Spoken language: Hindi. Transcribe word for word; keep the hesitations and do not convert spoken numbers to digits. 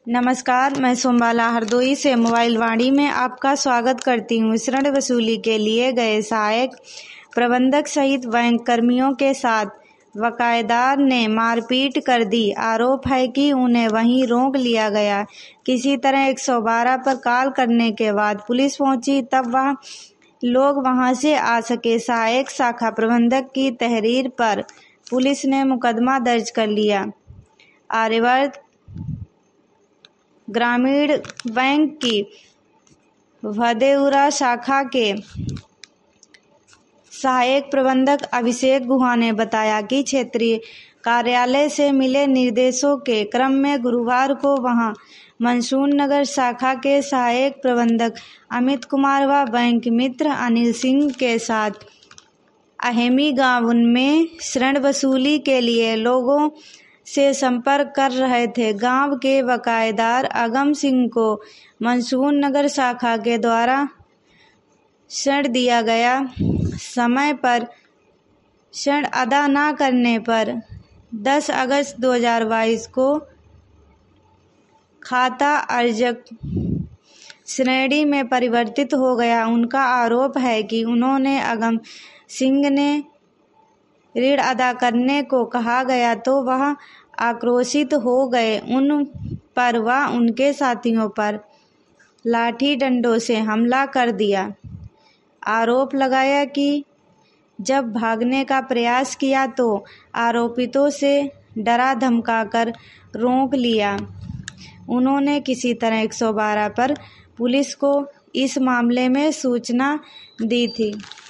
नमस्कार, मैं सोमबाला हरदोई से मोबाइल वाणी में आपका स्वागत करती हूँ। ऋण वसूली के लिए गए सहायक प्रबंधक सहित बैंक कर्मियों के साथ बकायेदार ने मारपीट कर दी। आरोप है कि उन्हें वहीं रोक लिया गया। किसी तरह एक सौ बारह पर कॉल करने के बाद पुलिस पहुंची, तब वह लोग वहां से आ सके। सहायक शाखा प्रबंधक की तहरीर पर पुलिस ने मुकदमा दर्ज कर लिया। आर्यावर्त ग्रामीण बैंक की भदेउरा शाखा के सहायक प्रबंधक अभिषेक गुहा ने बताया कि क्षेत्रीय कार्यालय से मिले निर्देशों के क्रम में गुरुवार को वहां मनसून नगर शाखा के सहायक प्रबंधक अमित कुमार व बैंक मित्र अनिल सिंह के साथ अहेमी गांव में ऋण वसूली के लिए लोगों से संपर्क कर रहे थे। गांव के बकायेदार अगम सिंह को मनसून नगर शाखा के द्वारा ऋण दिया गया समय पर ऋण अदा न करने पर दस अगस्त दो हज़ार बाईस को खाता अर्जक श्रेणी में परिवर्तित हो गया। उनका आरोप है कि उन्होंने अगम सिंह ने ऋण अदा करने को कहा गया तो वह आक्रोशित हो गए। उन पर व उनके साथियों पर लाठी डंडों से हमला कर दिया। आरोप लगाया कि जब भागने का प्रयास किया तो आरोपितों से डरा धमकाकर रोक लिया। उन्होंने किसी तरह एक सौ बारह पर पुलिस को इस मामले में सूचना दी थी।